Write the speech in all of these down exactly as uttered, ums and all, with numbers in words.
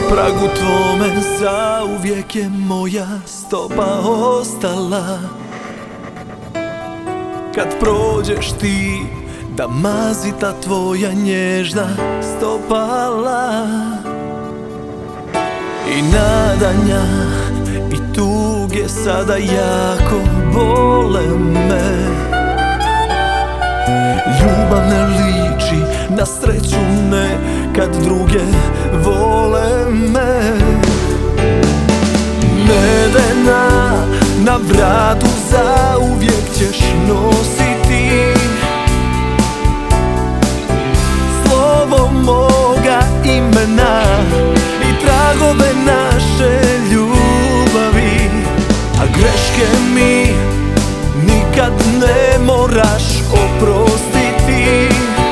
pragu tvome zauvijek je moja stopa ostala. Kad prođeš ti, da mazi ta tvoja nježna stopala. I nadanja i tuge sada jako bole me. Ljubav ne liči na sreću, ne kad druge vole me. Medena na vratu zauvijek ćeš nositi slovo moga imena i tragove naše ljubavi. A greške mi nikad ne moraš oprostiti,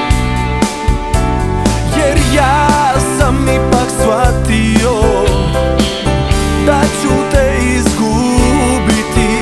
jer ja sam ipak shvatio da ću te izgubiti.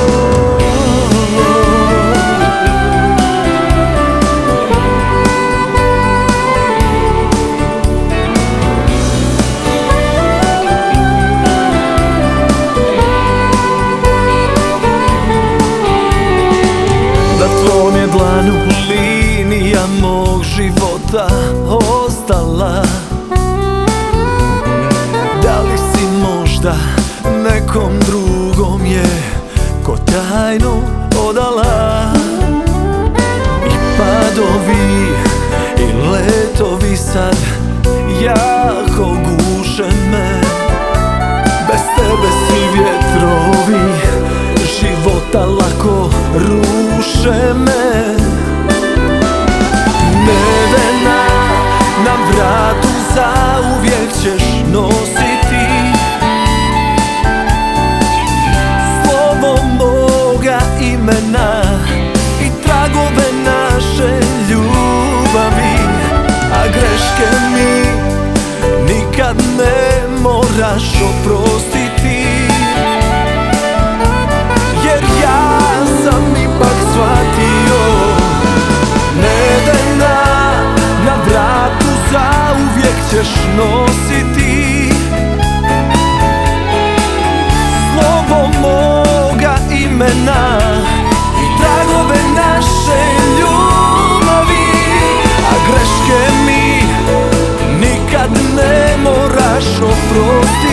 Na tvom je dlanu linija mog života ostala. Da li si možda nekom drugom je ko tajnu odala? I padovi i letovi sad jako guše me. Bez tebe svi vjetrovi života lako ruše me. Medena na vratu zauvijek ćeš nositi slovo moga imena i tragove naše ljubavi. A greške mi nikad ne moraš oprostiti, jer ja sam ipak shvatio. Medena na vratu zauvijek ćeš nositi slovo moga imena i tragove naše ljubavi. A greške mi nikad ne moraš oprostiti,